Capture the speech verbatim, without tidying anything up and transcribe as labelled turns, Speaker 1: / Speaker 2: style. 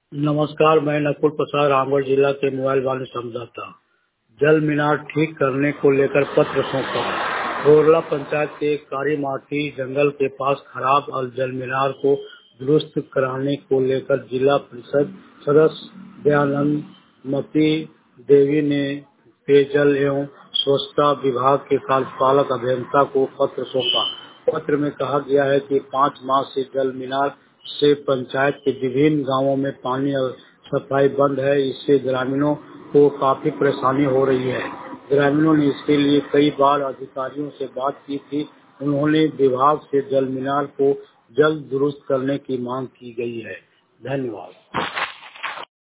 Speaker 1: नमस्कार, मैं नकुल प्रसाद रामगढ़ जिला के मोबाइल वाले समझाता। जल मीनार ठीक करने को लेकर पत्र सौंपा। बोरला पंचायत के कारीमाटी जंगल के पास खराब और जल मीनार को दुरुस्त कराने को लेकर जिला परिषद सदस्य दयानंद मती देवी ने पेयजल एवं स्वच्छता विभाग के कार्यपालक अभियंता को पत्र सौंपा। पत्र में कहा गया है कि पाँच माह से जल मीनार से पंचायत के विभिन्न गांवों में पानी और सफाई बंद है। इससे ग्रामीणों को काफी परेशानी हो रही है। ग्रामीणों ने इसके लिए कई बार अधिकारियों से बात की थी। उन्होंने विभाग से जल मीनार को जल्द दुरुस्त करने की मांग की गई है। धन्यवाद।